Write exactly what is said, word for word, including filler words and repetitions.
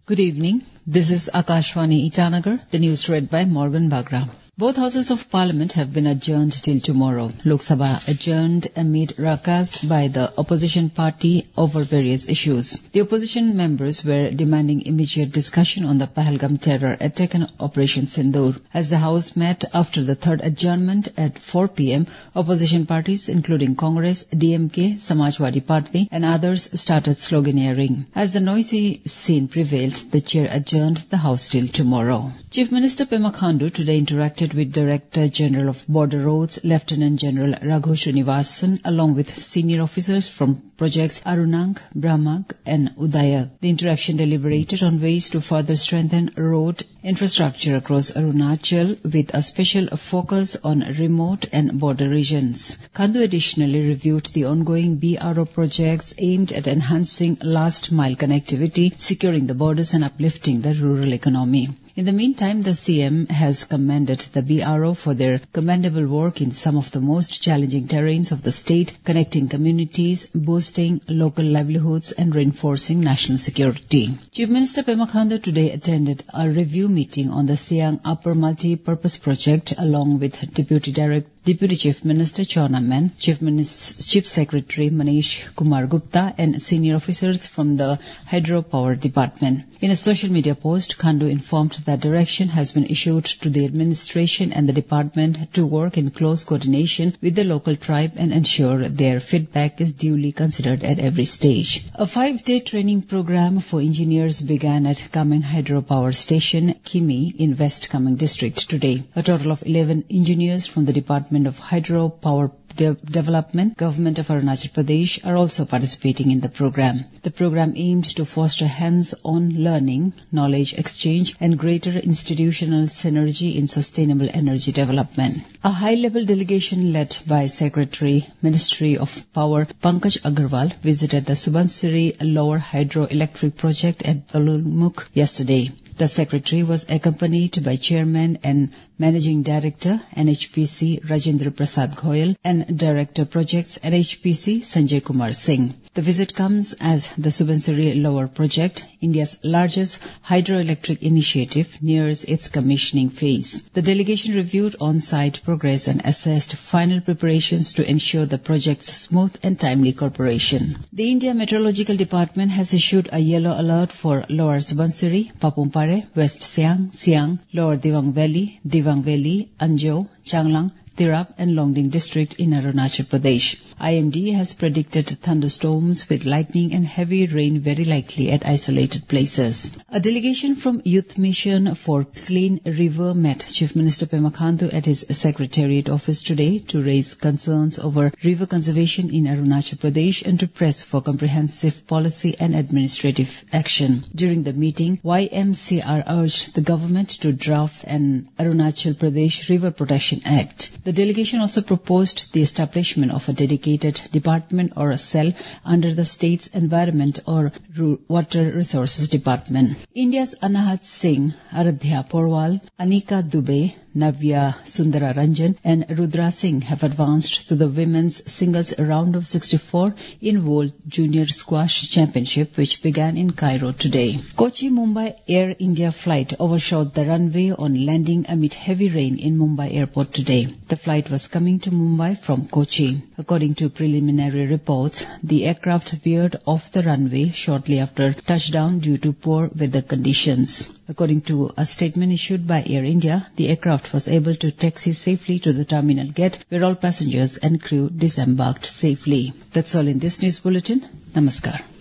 Good evening. This is Akashvani Itanagar, the news read by Morgan Bagra. Both houses of parliament have been adjourned till tomorrow. Lok Sabha adjourned amid ruckus by the opposition party over various issues. The opposition members were demanding immediate discussion on the Pahalgam terror attack and Operation Sindoor. As the House met after the third adjournment at four p.m., opposition parties including Congress, D M K, Samajwadi Party and others started sloganeering. As the noisy scene prevailed, the chair adjourned the House till tomorrow. Chief Minister Pema Khandu today interacted with Director General of Border Roads, Lieutenant General Raghu Srinivasan, along with senior officers from projects Arunang, Brahmag and Udayak. The interaction deliberated on ways to further strengthen road infrastructure across Arunachal with a special focus on remote and border regions. Khandu additionally reviewed the ongoing B R O projects aimed at enhancing last-mile connectivity, securing the borders and uplifting the rural economy. In the meantime, the C M has commended the B R O for their commendable work in some of the most challenging terrains of the state, connecting communities, boosting local livelihoods and reinforcing national security. Chief Minister Pema Khandu today attended a review meeting on the Siang Upper Multi-Purpose Project along with Deputy Director Deputy Chief Minister Chona Men, Chief, Minister, Chief Secretary Manish Kumar Gupta and senior officers from the Hydropower Department. In a social media post, Khandu informed that direction has been issued to the administration and the department to work in close coordination with the local tribe and ensure their feedback is duly considered at every stage. A five-day training program for engineers began at Kameng Hydropower Station, Kimi, in West Kameng District today. A total of eleven engineers from the Department of Hydropower De- Development, Government of Arunachal Pradesh are also participating in the program. The program aimed to foster hands-on learning, knowledge exchange and greater institutional synergy in sustainable energy development. A high-level delegation led by Secretary, Ministry of Power Pankaj Agarwal visited the Subansiri Lower Hydroelectric Project at Dalulmukh yesterday. The secretary was accompanied by Chairman and Managing Director N H P C Rajendra Prasad Goyal and Director Projects N H P C Sanjay Kumar Singh. The visit comes as the Subansiri Lower Project, India's largest hydroelectric initiative, nears its commissioning phase. The delegation reviewed on-site progress and assessed final preparations to ensure the project's smooth and timely corporation. The India Meteorological Department has issued a yellow alert for Lower Subansiri, Papumpare, West Siang, Siang, Lower Dibang Valley, Dibang Valley, Anjo, Changlang, Tirap and Longding district in Arunachal Pradesh. I M D has predicted thunderstorms with lightning and heavy rain very likely at isolated places. A delegation from Youth Mission for Clean River met Chief Minister Pema Khandu at his Secretariat office today to raise concerns over river conservation in Arunachal Pradesh and to press for comprehensive policy and administrative action. During the meeting, Y M C R urged the government to draft an Arunachal Pradesh River Protection Act. The delegation also proposed the establishment of a dedicated department or a cell under the state's Environment or Water Resources Department. India's Anahat Singh, Aradhya Porwal, Anika Dubey, Navya Sundara Ranjan and Rudra Singh have advanced to the women's singles round of sixty-four in World Junior Squash Championship, which began in Cairo today. Kochi-Mumbai Air India flight overshot the runway on landing amid heavy rain in Mumbai airport today. The flight was coming to Mumbai from Kochi. According to preliminary reports, the aircraft veered off the runway shortly after touchdown due to poor weather conditions. According to a statement issued by Air India, the aircraft was able to taxi safely to the terminal gate where all passengers and crew disembarked safely. That's all in this news bulletin. Namaskar.